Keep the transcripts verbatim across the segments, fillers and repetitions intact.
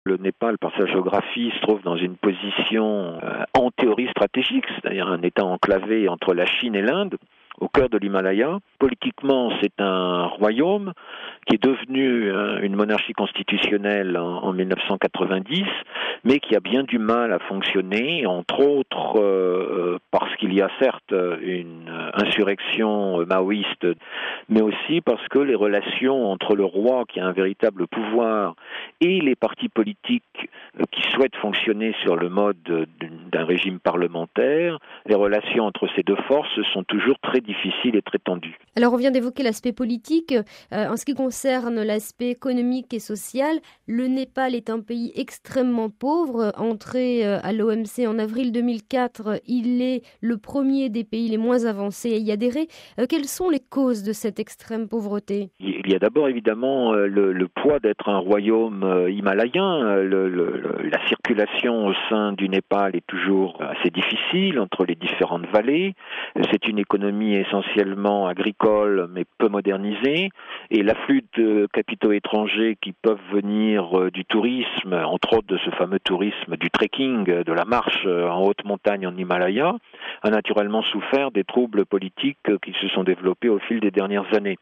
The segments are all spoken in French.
Le Népal, par sa géographie, se trouve dans une position euh, en théorie stratégique, c'est-à-dire un État enclavé entre la Chine et l'Inde, au cœur de l'Himalaya. Politiquement, c'est un royaume qui est devenu euh, une monarchie constitutionnelle en, en dix-neuf cent quatre-vingt-dix, mais qui a bien du mal à fonctionner, entre autres euh, parce qu'il y a certes une insurrection maoïste, mais aussi parce que les relations entre le roi, qui a un véritable pouvoir, et les partis politiques euh, qui souhaitent fonctionner sur le mode d'un régime parlementaire, les relations entre ces deux forces sont toujours très difficiles et très tendues. Alors on vient d'évoquer l'aspect politique. Euh, en ce qui concerne l'aspect économique et social, le Népal est un pays extrêmement pauvre. Entré euh, à l'O M C en avril deux mille quatre, il est le premier des pays les moins avancés à y adhérer. Euh, quelles sont les causes de cette extrême pauvreté ? Il y a d'abord évidemment euh, le, le poids d'être un royaume euh, himalayen. Le, le, la circulation au sein du Népal est toujours assez difficile entre les différentes vallées. C'est une économie essentiellement agricole mais peu modernisée, et l'afflux de capitaux étrangers qui peuvent venir euh, du tourisme, entre autres de ce fameux tourisme du trekking, de la marche en haute montagne en Himalaya, a naturellement souffert des troubles politiques qui se sont développés au fil des dernières années.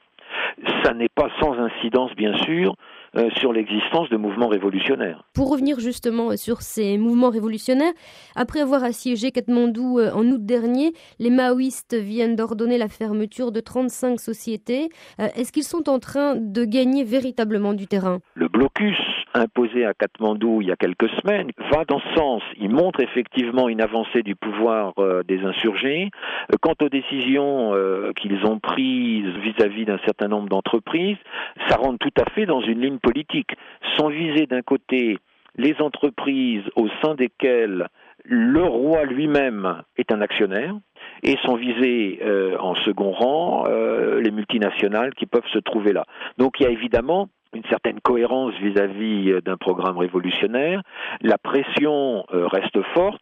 Ça n'est pas sans incidence, bien sûr, euh, sur l'existence de mouvements révolutionnaires. Pour revenir justement sur ces mouvements révolutionnaires, après avoir assiégé Katmandou euh, en août dernier, les maoïstes viennent d'ordonner la fermeture de trente-cinq sociétés. Euh, est-ce qu'ils sont en train de gagner véritablement du terrain ? Le blocus imposé à Katmandou il y a quelques semaines va dans ce sens. Il montre effectivement une avancée du pouvoir euh, des insurgés. Euh, quant aux décisions euh, qu'ils ont prises vis-à-vis d'un certain nombre d'entreprises, ça rentre tout à fait dans une ligne politique. Sont visées d'un côté les entreprises au sein desquelles le roi lui-même est un actionnaire, et sont visées euh, en second rang euh, les multinationales qui peuvent se trouver là. Donc il y a évidemment une certaine cohérence vis-à-vis d'un programme révolutionnaire. La pression euh, reste forte,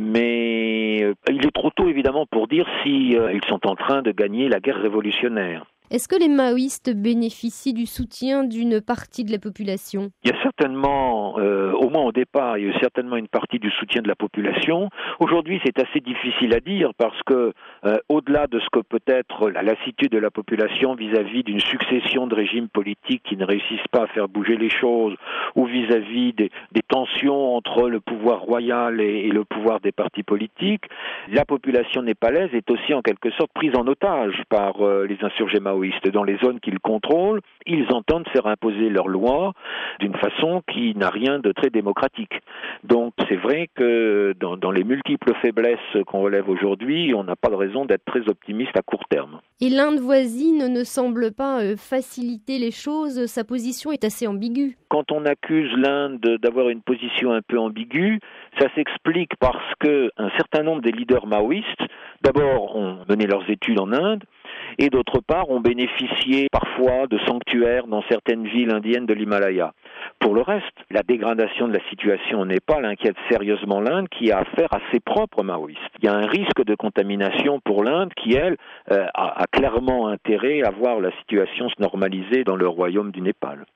mais euh, il est trop tôt évidemment pour dire si euh, ils sont en train de gagner la guerre révolutionnaire. Est-ce que les maoïstes bénéficient du soutien d'une partie de la population ? Il y a certainement, euh, au moins au départ, il y a eu certainement une partie du soutien de la population. Aujourd'hui, c'est assez difficile à dire parce que, euh, au-delà de ce que peut être la lassitude de la population vis-à-vis d'une succession de régimes politiques qui ne réussissent pas à faire bouger les choses, ou vis-à-vis des, des tensions entre le pouvoir royal et, et le pouvoir des partis politiques, la population népalaise est aussi en quelque sorte prise en otage par euh, les insurgés maoïstes. Dans les zones qu'ils contrôlent, ils entendent faire imposer leurs lois d'une façon qui n'a rien de très démocratique. Donc c'est vrai que dans, dans les multiples faiblesses qu'on relève aujourd'hui, on n'a pas de raison d'être très optimiste à court terme. Et l'Inde voisine ne semble pas euh, faciliter les choses, sa position est assez ambiguë. Quand on accuse l'Inde d'avoir une position un peu ambiguë, ça s'explique parce que un certain nombre des leaders maoïstes, d'abord, ont mené leurs études en Inde, et d'autre part ont bénéficié parfois de sanctuaires dans certaines villes indiennes de l'Himalaya. Pour le reste, la dégradation de la situation au Népal inquiète sérieusement l'Inde qui a affaire à ses propres maoïstes. Il y a un risque de contamination pour l'Inde qui, elle, euh, a, a clairement intérêt à voir la situation se normaliser dans le royaume du Népal.